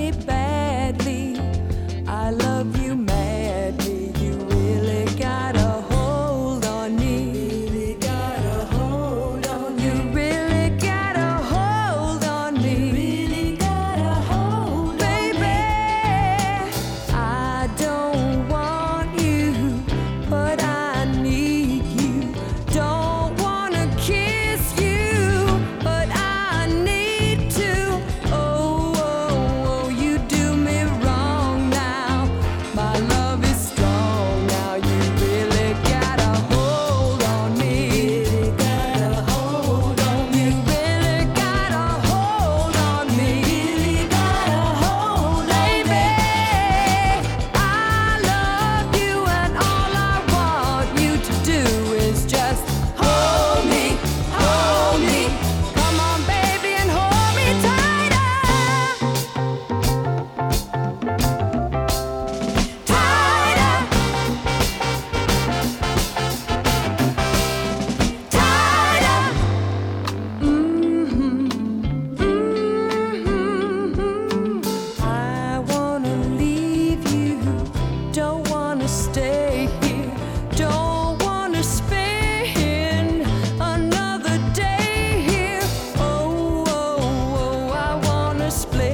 me badly. I love you madly. You really got a hold on me. Really got a hold on me. You really got a hold on me. Really got a hold, baby. I don't want you, but I need you. Don't wanna kiss you, but I need to. Oh, oh, oh, you do me wrong now. My love is strong now. You really got a hold on me. Really got a hold on me. You really got a hold on me. Really got a hold, baby. I love you, and all I want you to do is just hold me, hold me. Come on, baby, and hold me tighter, tighter, tighter. I wanna leave you, don't wanna stay here, don't wanna spend another day here. Oh, oh, oh, I wanna split